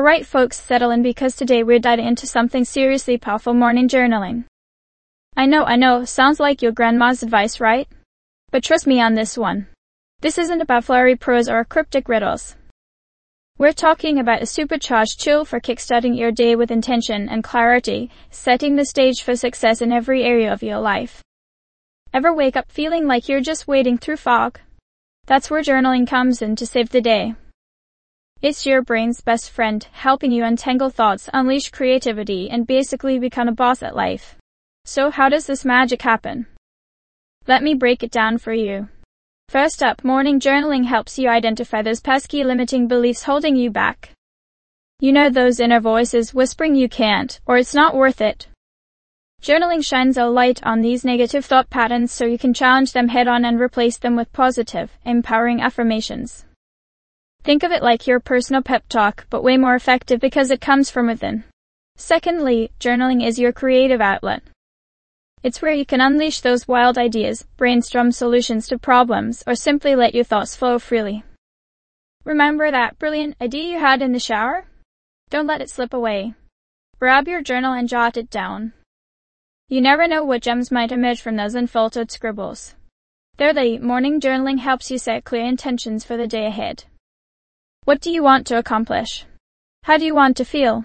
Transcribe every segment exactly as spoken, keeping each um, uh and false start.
Alright folks, settle in because today we're diving into something seriously powerful: morning journaling. I know, I know, sounds like your grandma's advice, right? But trust me on this one. This isn't about flowery prose or cryptic riddles. We're talking about a supercharged tool for kickstarting your day with intention and clarity, setting the stage for success in every area of your life. Ever wake up feeling like you're just wading through fog? That's where journaling comes in to save the day. It's your brain's best friend, helping you untangle thoughts, unleash creativity, and basically become a boss at life. So how does this magic happen? Let me break it down for you. First up, morning journaling helps you identify those pesky limiting beliefs holding you back. You know, those inner voices whispering you can't, or it's not worth it. Journaling shines a light on these negative thought patterns so you can challenge them head on and replace them with positive, empowering affirmations. Think of it like your personal pep talk, but way more effective because it comes from within. Secondly, journaling is your creative outlet. It's where you can unleash those wild ideas, brainstorm solutions to problems, or simply let your thoughts flow freely. Remember that brilliant idea you had in the shower? Don't let it slip away. Grab your journal and jot it down. You never know what gems might emerge from those unfiltered scribbles. Thirdly, morning journaling helps you set clear intentions for the day ahead. What do you want to accomplish? How do you want to feel?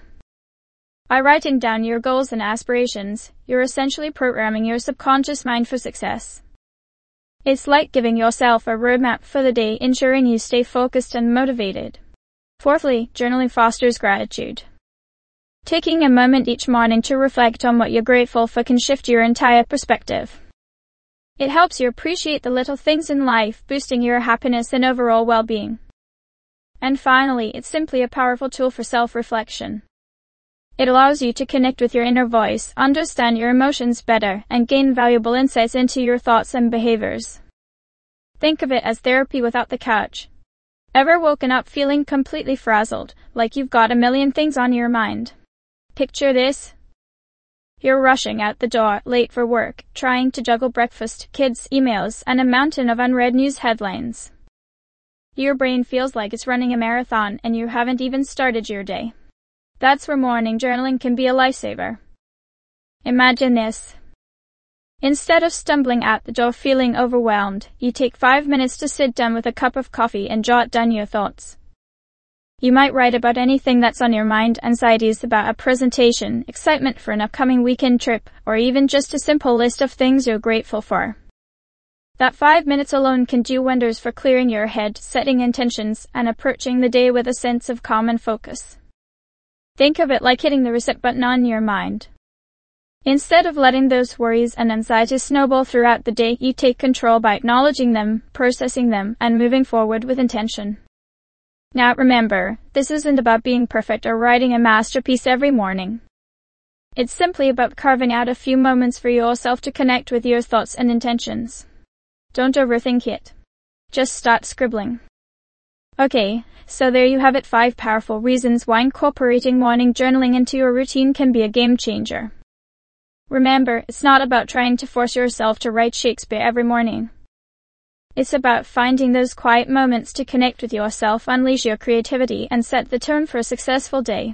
By writing down your goals and aspirations, you're essentially programming your subconscious mind for success. It's like giving yourself a roadmap for the day, ensuring you stay focused and motivated. Fourthly, journaling fosters gratitude. Taking a moment each morning to reflect on what you're grateful for can shift your entire perspective. It helps you appreciate the little things in life, boosting your happiness and overall well-being. And finally, it's simply a powerful tool for self-reflection. It allows you to connect with your inner voice, understand your emotions better, and gain valuable insights into your thoughts and behaviors. Think of it as therapy without the couch. Ever woken up feeling completely frazzled, like you've got a million things on your mind? Picture this. You're rushing out the door, late for work, trying to juggle breakfast, kids, emails, and a mountain of unread news headlines. Your brain feels like it's running a marathon and you haven't even started your day. That's where morning journaling can be a lifesaver. Imagine this. Instead of stumbling out the door feeling overwhelmed, you take five minutes to sit down with a cup of coffee and jot down your thoughts. You might write about anything that's on your mind: anxieties about a presentation, excitement for an upcoming weekend trip, or even just a simple list of things you're grateful for. That five minutes alone can do wonders for clearing your head, setting intentions, and approaching the day with a sense of calm and focus. Think of it like hitting the reset button on your mind. Instead of letting those worries and anxieties snowball throughout the day, you take control by acknowledging them, processing them, and moving forward with intention. Now remember, this isn't about being perfect or writing a masterpiece every morning. It's simply about carving out a few moments for yourself to connect with your thoughts and intentions. Don't overthink it. Just start scribbling. Okay, so there you have it, five powerful reasons why incorporating morning journaling into your routine can be a game changer. Remember, it's not about trying to force yourself to write Shakespeare every morning. It's about finding those quiet moments to connect with yourself, unleash your creativity, and set the tone for a successful day.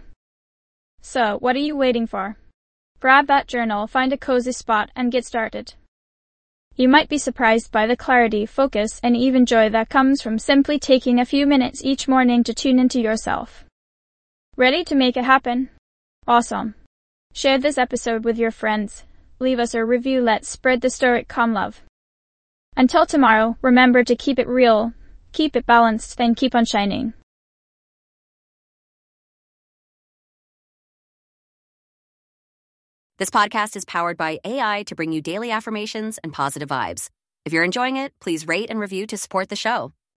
So, what are you waiting for? Grab that journal, find a cozy spot, and get started. You might be surprised by the clarity, focus, and even joy that comes from simply taking a few minutes each morning to tune into yourself. Ready to make it happen? Awesome. Share this episode with your friends. Leave us a review. Let's spread the stoic calm love. Until tomorrow, remember to keep it real, keep it balanced, and keep on shining. This podcast is powered by A I to bring you daily affirmations and positive vibes. If you're enjoying it, please rate and review to support the show.